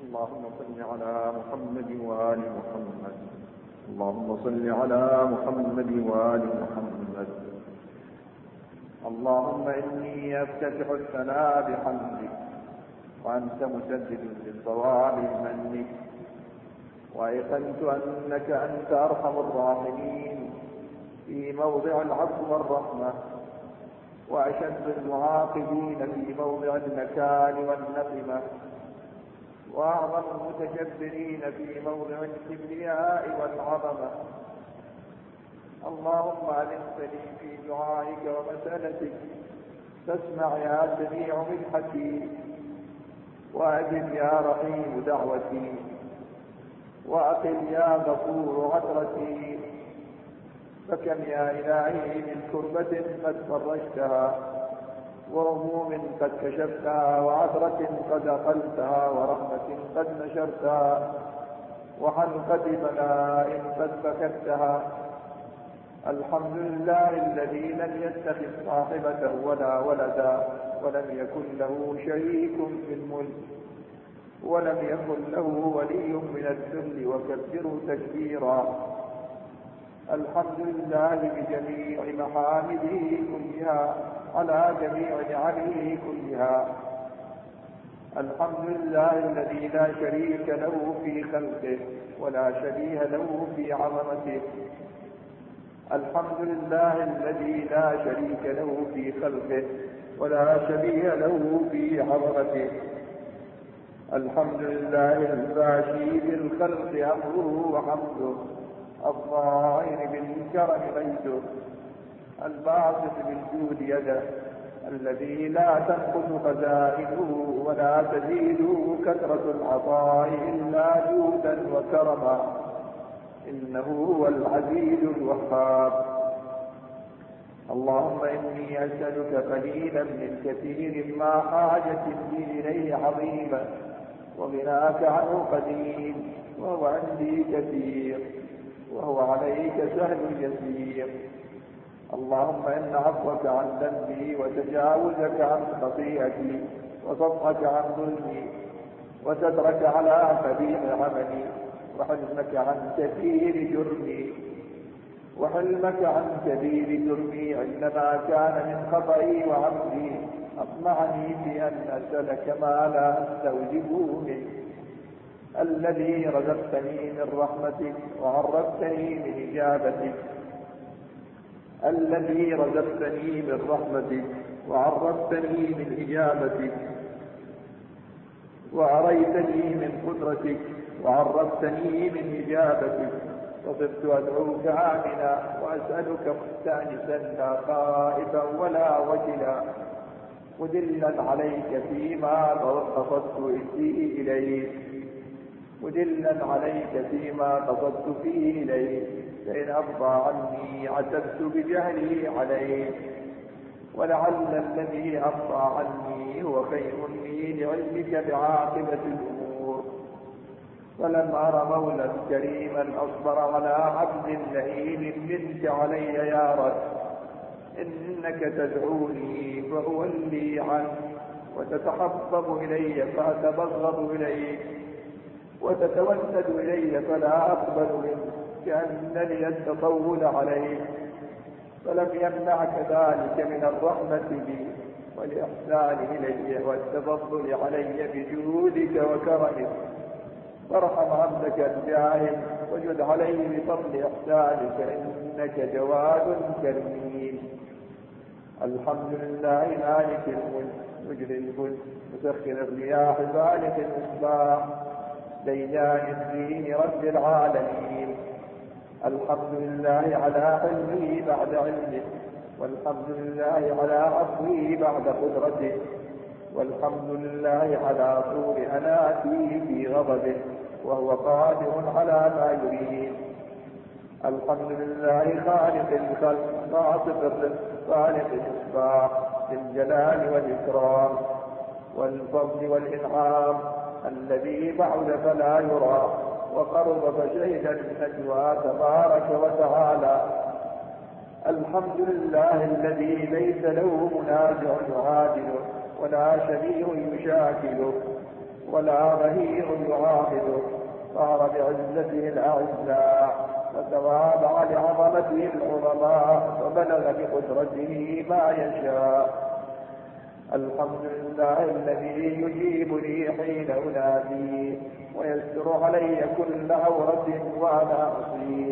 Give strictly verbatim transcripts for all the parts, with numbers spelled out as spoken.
اللهم صل على محمد وآل محمد. اللهم صل على محمد وآل محمد. اللهم إني أفتتح الثناء بحمدك، وأنت مسدد للصواب بمنك، وأيقنت أنك أنت أرحم الراحمين في موضع العفو والرحمة، وأشد المعاقبين في موضع النكال والنقمة، وأعظم المتكبرين في موضع الكبرياء والعظمة. اللهم ألنتني في دعائك ومسألتك، فاسمع يا سميع منحتي، وأجب يا رحيم دعوتي، وأقل يا غفور عثرتي. فكم يا إلهي من كربة قد فرجتها، وهموم قد كشفتها، وعثرة قد أقلتها، ورحمة قد نشرتها، وحلقة بلاء قد فكتها. الحمد لله الذي لم يتخذ صاحبة ولا ولدا، ولم يكن له شريك في الملك، ولم يكن له ولي من الذل، وكبره تكبيرا. الحمد لله بجميع محامده كلها، على جميع نعمه كلها. الحمد لله الذي لا شريك له في خلقه، ولا شبيه له في عظمته. الحمد لله الذي لا شريك له في خلقه، ولا شبيه له في عظمته. الحمد لله الباشي بالخلق أمره وحمده، الظاهر بالكرم غيثه، الباسط بالجود يده، الذي لا تنقص خزائنه ولا تزيده كثرة العطاء إلا جودا وكرما، إنه هو العزيز الوهاب. اللهم إني أسألك قليلا من كثير ما حاجة لي إليه عظيمة، وغناك عنه قديم، وهو عندي كثير، وهو عليك سهل يسير. اللهم إن عفوك عن ذنبي، وتجاوزك عن خطيئتي، وصفحك عن ظلمي، وسترك على قبيح عملي، وحلمك عن كثير جرمي وحلمك عن كبير جرمي عندما كان من خطئي وعمدي، أطمعني في أن أسألك ما لا أستوجبه منك، الذي رزقتني من رحمتك، وعرفتني من إجابتك الذي رزقتني من رحمتك وعرفتني من إجابتك، وأريتني من قدرتك وعرفتني من إجابتك. فصرت أدعوك آمنا، وأسألك مستأنسا لا خائفا ولا وجلا، مدلا عليك فيما قصدت فيه إليك مدلا عليك فيما قصدت فيه إليك فإن أرضى عني عتبت بجهلي عليك، ولعل الذي أرضى عني هو خير لي لعلمك بعاقبة الأمور. فلم أر مولا كريما أصبر على عبد لئيم منك علي يا رب. إنك تدعوني فأولي عنك، وتتحبب إلي فأتبغض إليك، وتتوسد إلي فلا أقبل منك، كأنني التطول عليك. فلم يمنعك ذلك من الرحمة بي والإحسان إلي والتفضل علي بجودك وكرمك. فارحم عبدك الجاهل، وجد عليه بفضل إحسانك، إنك جواد كريم. الحمد لله مالك الملك، مجري الفلك، مسخر الرياح، فالق الإصباح، ديان الدين، رب العالمين. الحمد لله على حلمه بعد علمه، والحمد لله على عفوه بعد قدرته، والحمد لله على طول أناته في غضبه، وهو قادر على ما يريد. الحمد لله خالق الخلق، باسط الرزق، خالق الإصباح، بالجلال والإكرام والفضل والإنعام، الذي بعد فلا يرى، وقرب فشهد النجوى، تبارك وتعالى. الحمد لله الذي ليس له منازع يعادله، ولا شبيه يشاكله، ولا ظهير يعاهده، صار بعزته الأعزاء، وتواضع لعظمته العظماء، وبلغ بقدرته ما يشاء. الحمد لله الذي يجيبني حين أناديه، ويستر علي كل عورة وأنا أصيه،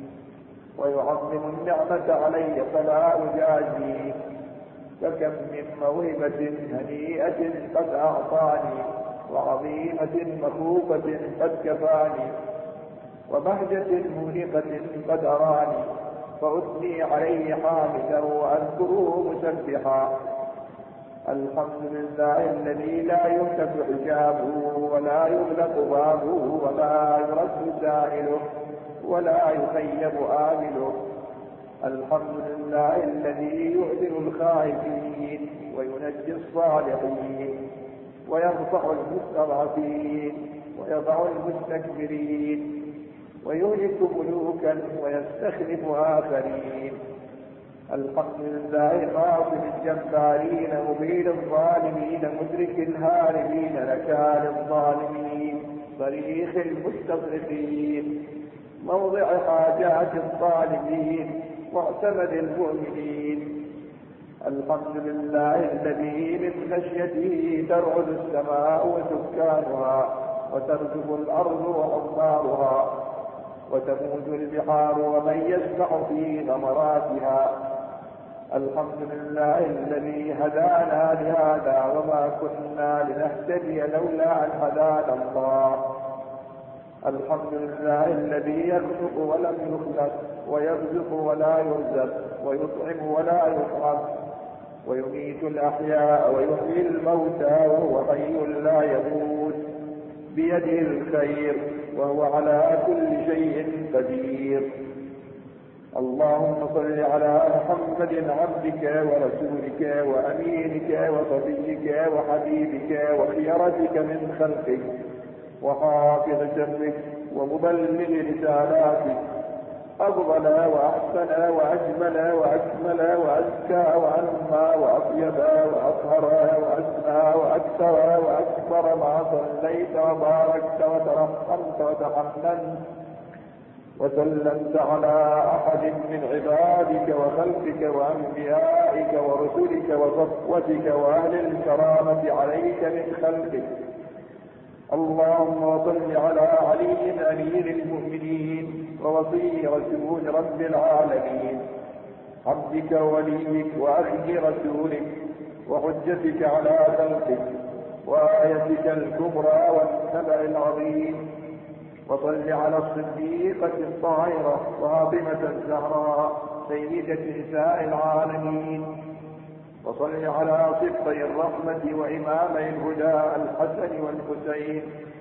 ويعظم النعمة علي فلا أجازيه. فكم من موهبة هنيئة قد أعطاني، وعظيمة مخوفة قد كفاني، وبهجة مونقة قد أراني، فأثني عليه حامدا وأذكره مسبحا. الحمد لله الذي لا يهتك حجابه، ولا يغلق بابه، ولا يرد سائله، ولا يخيب آمله. الحمد لله الذي يؤذن الخائفين، وينجي الصالحين، ويرفع المستضعفين، ويضع المستكبرين، ويهلك ملوكا ويستخلف آخرين. الحمد لله قاصم الجبارين، مبين الظالمين، مدرك الهاربين، نكال الظالمين، صريخ المستصرخين، موضع حاجات الطالبين، معتمد المؤمنين. الحمد لله الذي من خشيته ترعد السماء وسكانها، وترجف الأرض وعمارها، وتموج البحار ومن يسبح في غمراتها. الحمد لله الذي هدانا لهذا، وما كنا لنهتدي لولا أن هدانا الله. الحمد لله الذي يخلق ولم يخلق، ويرزق ولا يرزق، ويطعم ولا يطعم، ويميت الأحياء ويحيي الموتى، وهو حي لا يموت، بيده الخير، وهو على كل شيء قدير. اللهم صل على محمد عبدك ورسولك وأمينك وصفيك وحبيبك وخيرتك من خلقك، وحافظ سرك، ومبلغ رسالاتك، أفضل وأحسن وأجمل وأكمل وأزكى وأنمى وأطيب وأطهر وأسمى وأكثر وأكبر ما صليت وباركت وترحمت وتحننت وسلمت على أحد من عبادك وخلقك وأنبيائك ورسلك وصفوتك وأهل الكرامة عليك من خلقك. اللهم صل على علي أمير المؤمنين، ووصي رسول رب العالمين، عبدك ووليك وأخي رسولك، وحجتك على خلقك، وآيتك الكبرى والنبأ العظيم. وصل على الصديقة الطاهرة فاطمة الزهراء سيدة نساء العالمين. وصل على صبطي الرحمة وإمامي الهدى الحسن والحسين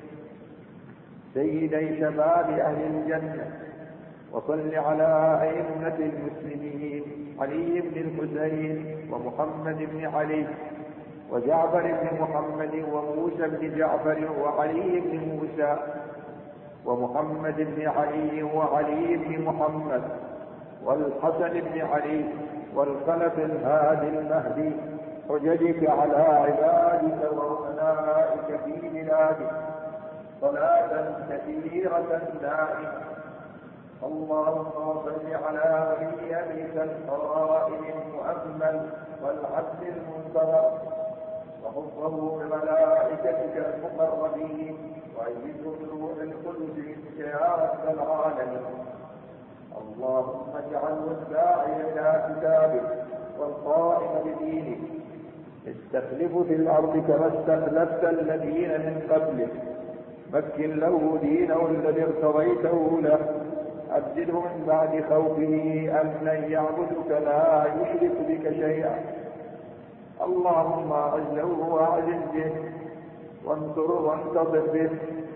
سيدي شباب أهل الجنة. وصل على أئمة المسلمين علي بن الحسين ومحمد بن علي وجعفر بن محمد وموسى بن جعفر وعلي بن موسى ومحمد بن علي وعلي بن محمد والحسن بن علي والخلف الهادي المهدي، حججك على عبادك وملائكة في بلادك صلاة كثيرة دائمة. اللهم صل على ولي أبيك القرائب المؤمل والعبد المنتظر، وحفظه بملائكتك المقربين، وأيده بروح القدس منك يا رب العالمين. اللهم اجعله الداعي إلى كتابك والقائم بدينك، استخلف في الأرض كما استخلفت الذين من قبلك، مكن له دينه الذي ارتضيته له، أبدله من بعد خوفه أمنا يعبدك لا يشرك بك شيئا. اللهم أعزه وأعزز به، وانصره وانتصر به،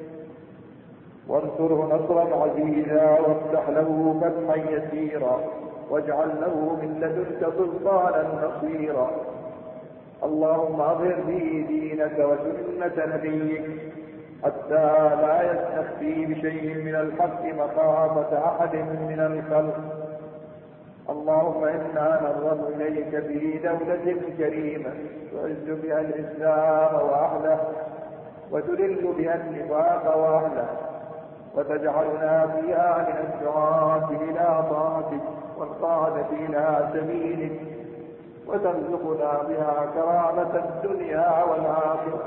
وانصره نصرا عزيزا، وافتح له فتحا يسيرا، واجعل له من لدنك سلطانا نصيرا. اللهم أظهر به دينك وسنة نبيك حتى لا يستخفي بشيء من الحق مخافة أحد من الخلق. اللهم إنا نرغب إليك في دولة كريمة تعز بها الإسلام وأهله، وتذل بها النفاق وأهله، وتجعلنا فيها من الدعاة إلى طاعتك والقادة إلى سبيلك، وترزقنا بها كرامة الدنيا والآخرة.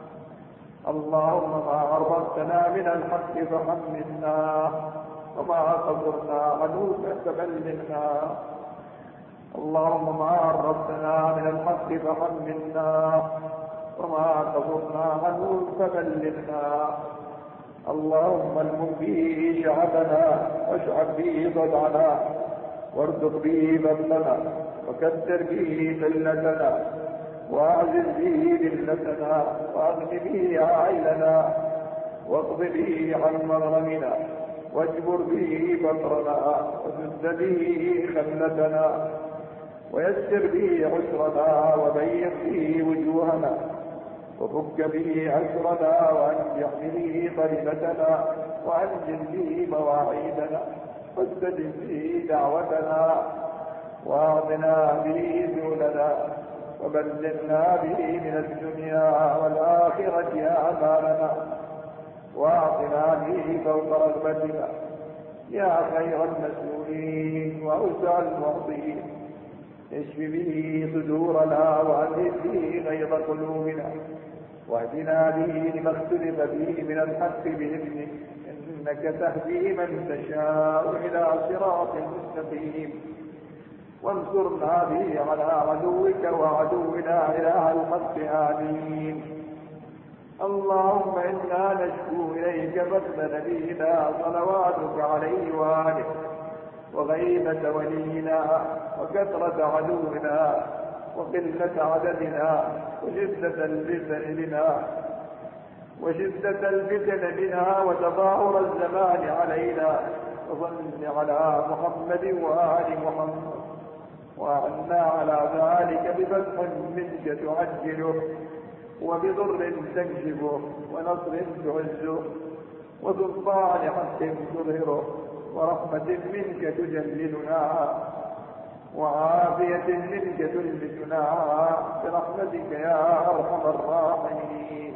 اللهم ما عرفتنا من الحق فحملنا، وما قصرنا عنه فبلغنا. اللهم ما عرفتنا من الحق فحملنا، وما قصرنا عنه فبلغنا. اللهم المن به شعبنا، واشعب به ضدعنا، وارزق به بطننا، وكثر به ذلتنا، واعزز به ذلتنا، واغن به عائلنا، واقض به عن مغرمنا، واجبر به فقرنا، وسد به خلتنا، ويسر به عسرنا، وبيض به وجوهنا، وفك به عسرنا، وانجح به طلبتنا، وانجل به مواعيدنا، واستجب به دعوتنا، واعطنا به ذولنا، وبلغنا به من الدنيا والآخرة آمالنا، واعطنا به فوق رغبتنا يا خير المسؤولين وأوسع المعطين. اشف به صدورنا، وأذهب به غيظ قلوبنا، واهدنا به لما اختلف به من الحق بإذنك، إنك تهدي من تشاء إلى صراط مستقيم. وانصرنا به على عدوك وعدونا إله الخلق آمين. اللهم إنا نشكو إليك فضل نبينا صلواتك عليه وآله، وغيبة ولينا، وكثرة عدونا، وقلة عددنا، وشدة الفتن بنا وشدة الفتن بنا وتظاهر الزمان علينا. وصل على محمد وآل محمد، وعنا على ذلك بفتح منك تعجله، وبضر تكشفه، ونصر تعزه، وسلطان حق تظهره، ورحمة منك تجللنا، وعافية منك تلبسنا برحمتك يا أرحم الراحمين.